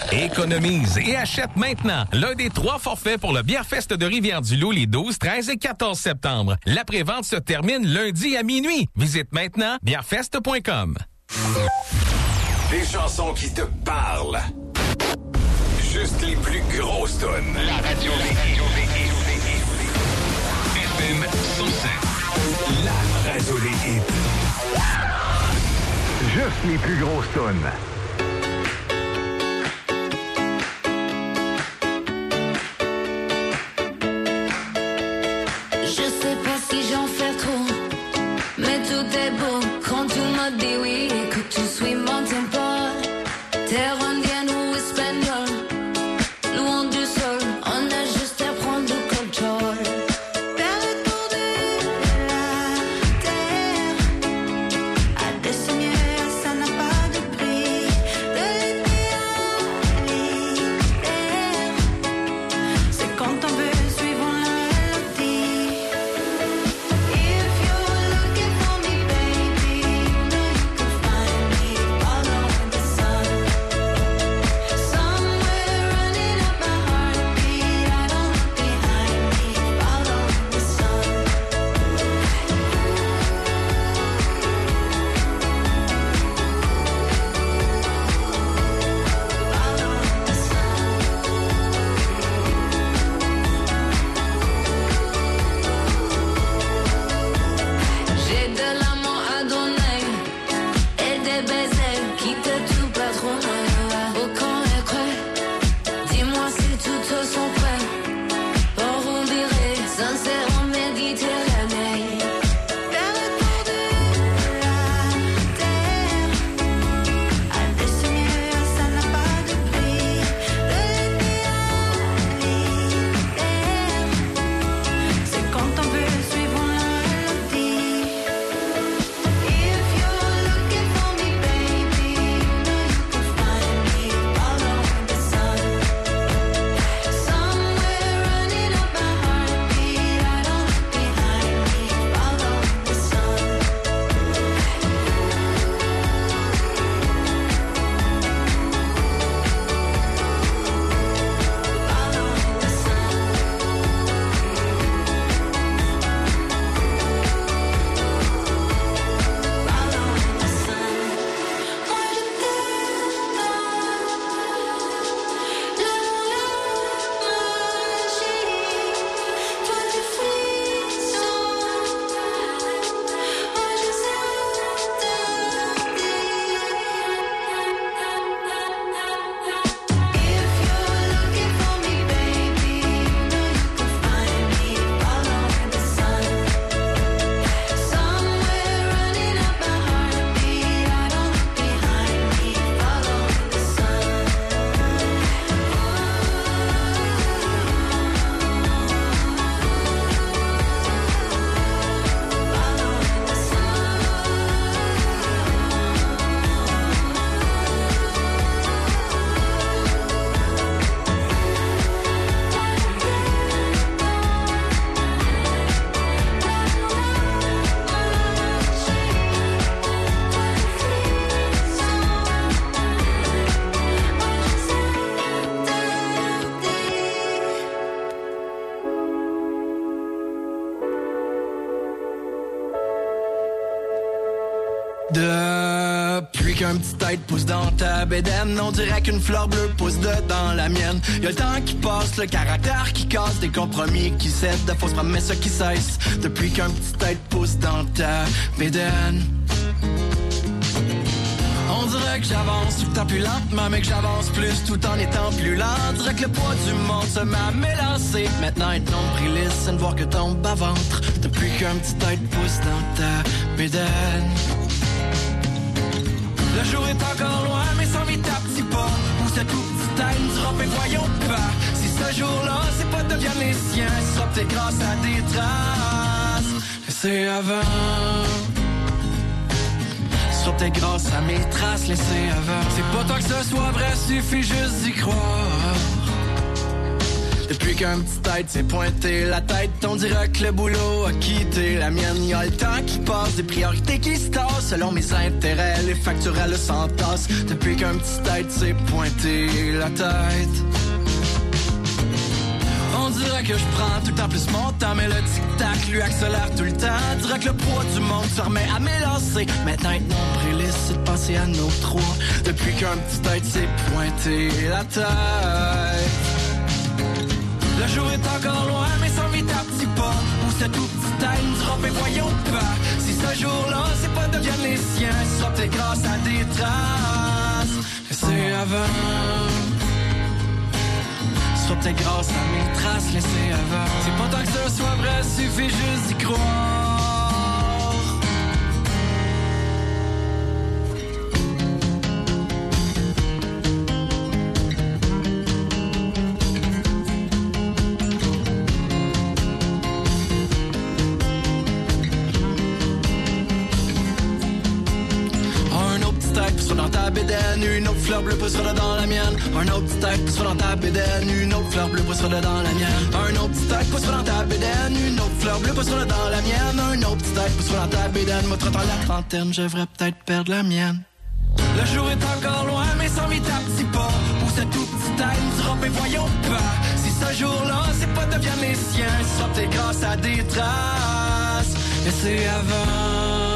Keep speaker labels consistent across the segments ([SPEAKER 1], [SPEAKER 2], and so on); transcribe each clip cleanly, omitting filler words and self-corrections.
[SPEAKER 1] Économise et achète maintenant l'un des 3 forfaits pour le Bièrfest de Rivière-du-Loup les 12, 13 et 14 septembre. La prévente se termine lundi à minuit. Visite maintenant bièrfest.com.
[SPEAKER 2] Des chansons qui te parlent. Juste les plus grosses tonnes. La radio FM 107. La radio des hits. Juste les plus grosses tonnes.
[SPEAKER 3] Je sais pas si j'en fais trop, mais tout est beau quand tu me dis oui, que tu suis mon tempo. Terre indienne ou espagnole, loin du sol, on a juste à prendre le contrôle. Faire le tour de la terre, à dessiner, ça n'a pas de prix. De l'été à l'hiver, c'est quand on veut suivre la mélodie. If you're looking for me, baby, you know you can find me all over the sun. Somewhere running up my heartbeat, I don't look behind me, follow the sun. J'ai de l'amour à donner et des baisers qui te tuent pas trop mal. Aucun regret, dis-moi si toutes sont prêts pour oublier, sincère en Méditerranée. Faire le tour de la terre, à dessiner, ça n'a pas de prix. De l'été à l'hiver, c'est quand on veut suivre la mélodie. If you're looking for me, baby, you know you can find me all over the sun. Somewhere running up my heartbeat, I don't look behind me, follow the sun. Follow the sun. Follow the sun. Moi je t'aime, l'amour, la magie. Toi tu frissons, moi je If you're looking for me, baby, you know you can find me all over the sun. Somewhere running up my heartbeat, I don't look behind me, follow the sun.
[SPEAKER 4] Depuis qu'un petit tête pousse dans ta bédaine, on dirait qu'une fleur bleue pousse dedans la mienne. Y'a le temps qui passe, le caractère qui casse, des compromis qui cèdent, de fausses promesses qui cessent. Depuis qu'un petit tête pousse dans ta bédaine. On dirait que j'avance tout le temps plus lentement, mais que j'avance plus tout en étant plus lent. On dirait que le poids du monde se m'a mélancé. Maintenant être nombriliste, c'est ne voir que ton bas-ventre. Depuis qu'un petit tête pousse dans ta bédaine. Le jour est encore loin, mais sans vite à petits pas. Où ce tout petit tête nous dira, mais voyons pas. Si ce jour-là, c'est pas deviennent les siens, ce sera peut-être grâce à des traces laissées avant. Ce sera peut-être grâce à mes traces laissées avant. C'est pas tant que ce soit vrai, suffit juste d'y croire. Depuis qu'un petit tête s'est pointé la tête, on dirait que le boulot a quitté la mienne. Y'a le temps qui passe, des priorités qui se tassent. Selon mes intérêts, les factures elles s'entassent. Depuis qu'un petit tête s'est pointé la tête. On dirait que je prends tout le temps plus mon temps, mais le tic-tac lui accélère tout le temps. On dirait que le poids du monde se remet à m'élancer. Maintenant être nombriliste, c'est de penser à nos trois. Depuis qu'un petit tête s'est pointé la tête. Le jour est encore loin, mais sans vite à petits pas. Où ce tout petit tête nous dira, mais voyons pas. Si ce jour-là, c'est pas deviennent les siens, ce sera peut-être grâce à des traces. Et c'est avant. Soit peut-être grâce à mes traces laissées avant. C'est pas tant que ça soit vrai, suffit juste d'y croire. Dans ta bédaine, une autre fleur bleue poussera dans la mienne. Un autre petit tête poussera dans ta bédaine, une autre fleur bleue poussera dans la mienne. Un autre petit tête poussera dans ta bédaine, une autre fleur bleue poussera dans la mienne. Un autre petit tête poussera dans ta bédaine. Moi, trottant la trentaine, je devrais peut-être perdre la mienne. Le jour est encore loin, mais sans vite à petits pas. Où ce tout petit tête nous dira, mais voyons pas. Si ce jour-là, c'est pas deviennent les siens, ce sera peut-être grâce à des traces. Et c'est avant.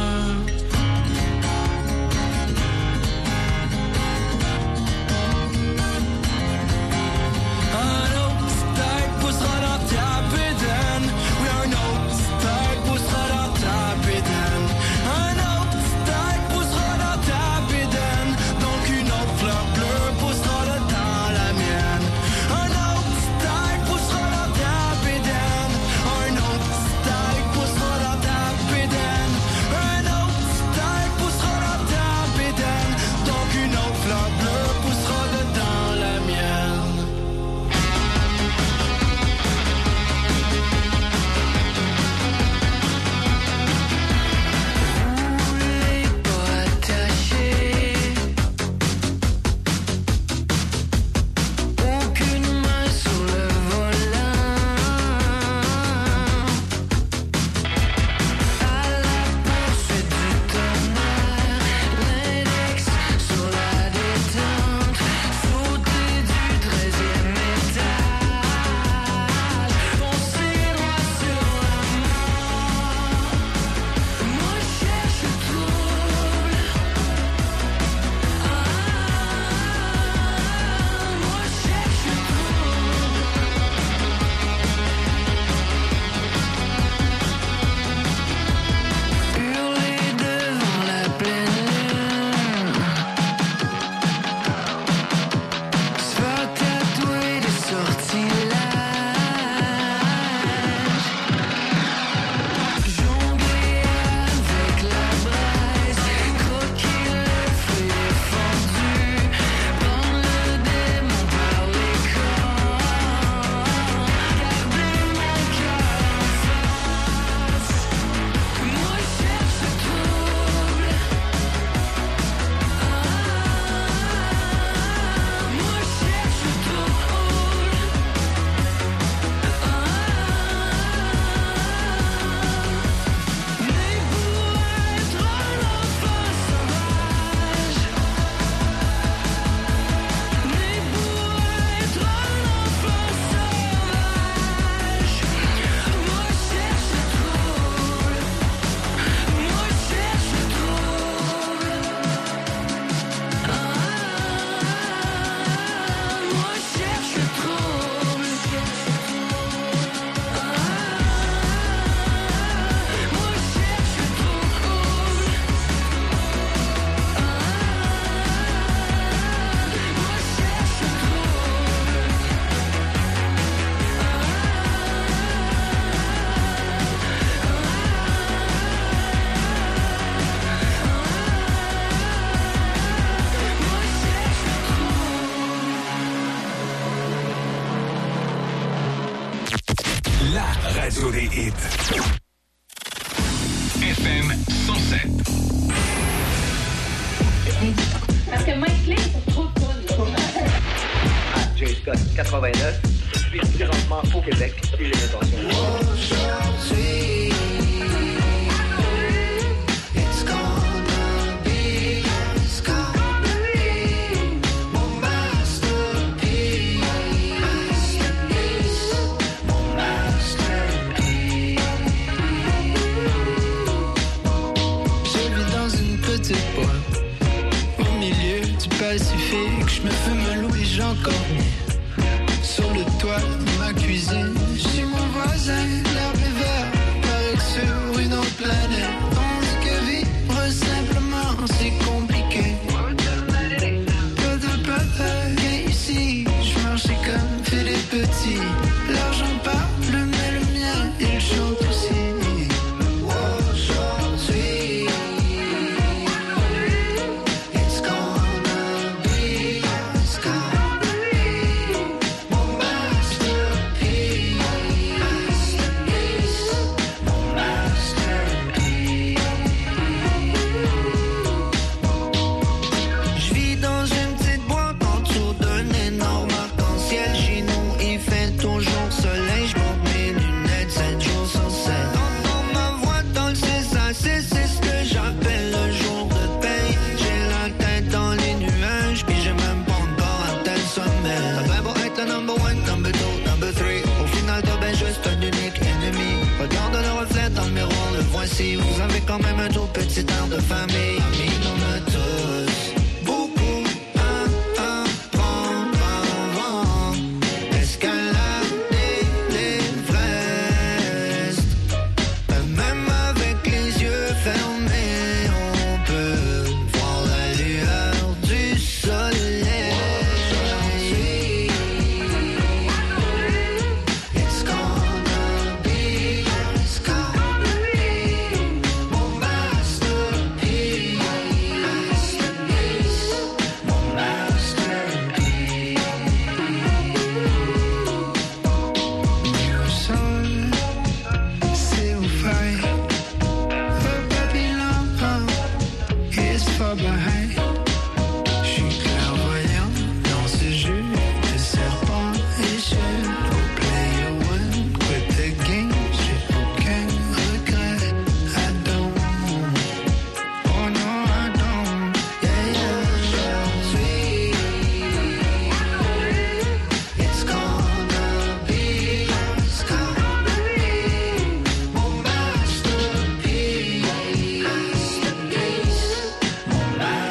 [SPEAKER 2] radio des hits. FM 107.
[SPEAKER 5] Parce que Mike Clé, c'est trop cool.
[SPEAKER 6] Ah, J. Scott, 89.
[SPEAKER 5] présentement au Québec et j'ai l'intention.
[SPEAKER 4] Aujourd'hui, it's gonna be mon masterpiece, mon masterpiece. Je vis dans une petite boîte au milieu du Pacifique. Je me fume un loup et j'en connais. Sur le toit de ma cuisine, je suis mon voisin, l'herbe est verte, paraît que sur une autre planète. On dit que vivre simplement c'est compliqué. Pas de papa ici, je marchais comme Philippe Petit. L'argent parle, mais le mien, il chante aussi. Aujourd'hui, it's gonna be mon masterpiece, mon masterpiece. Je vis dans une petite boîte en dessous d'un énorme arc-en-ciel. Chez nous, il fait toujours soleil. Je monte mes lunettes 7 jours sur 7. Dans ma voix dans le 6 à 6, c'est ce que j'appelle le jour de paye. J'ai la tête dans les nuages, puis j'ai même pas encore atteint le sommet. Ça va pour être le number 1, number 2, number 3. Au final, t'as ben juste un unique ennemi. Regarde le reflet dans le miroir, le voici. Vous avez quand même un tout petit air de famille. Amis, on a tous beaucoup à apprendre avant escalader l'Everest. Même avec les yeux fermés, on peut voir la lueur du soleil. It's gonna be mon masterpiece, mon masterpiece. New Sol, c'est où faille. Babylon is far behind. J'suis clairvoyant dans ce jeu de serpent et je will play your one, quit the game. J'ai aucun regret. I don't. Oh no, I don't. Yeah, aujourd'hui, it's gonna be mon masterpiece, mon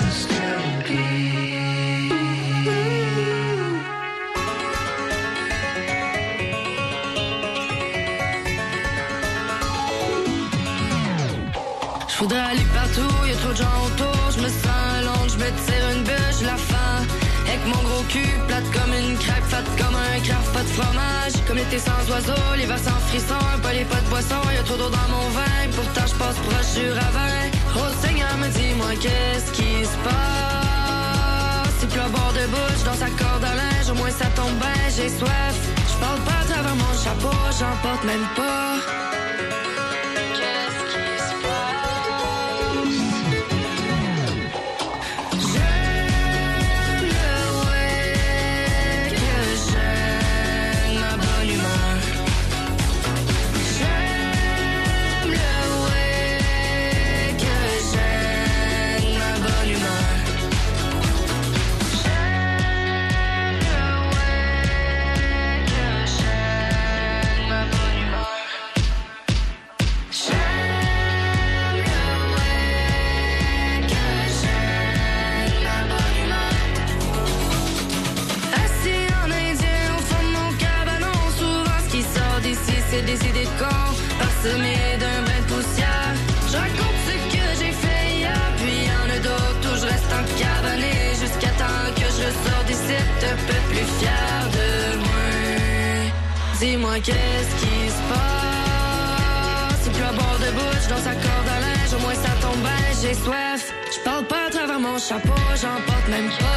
[SPEAKER 3] Je voudrais aller partout, y'a trop de gens autour. Je me sens longue, je me tire une bûche, la faim. Avec mon gros cul, plate comme une craque, fat comme un craft, pas de fromage. Comme l'été sans oiseaux, l'hiver sans frisson, pas les pas de boisson, y'a trop d'eau dans mon vin. Pourtant je passe proche du ravin. Oh Seigneur, me dis-moi qu'est-ce qui se passe. Il pleut à bord de bouche, dans sa corde à linge, au moins ça tombe bien, j'ai soif. Je parle pas à travers mon chapeau, j'en porte même pas. Qu'est-ce qui se passe? J'aime le way que j'aime ma bonne humeur. J'aime le way que j'aime ma bonne humeur. J'aime le way que j'aime ma bonne humeur. J'aime le way que j'aime ma bonne humeur. Assis en indien au fond de mon cabanon, souvent ce qui sort d'ici c'est des idées de con, parsemé d'un brin de poussière. Je raconte ce que j'ai fait hier, puis y'en a d'autres où je reste encabané jusqu'à temps que je sors d'ici un peu plus fier de moi. Dis-moi qu'est-ce qui se passe. Il pleut à bord de bouche, dans sa corde à linge, au moins ça tombe bien, j'ai soif. Je parle pas à travers mon chapeau, j'en porte même pas.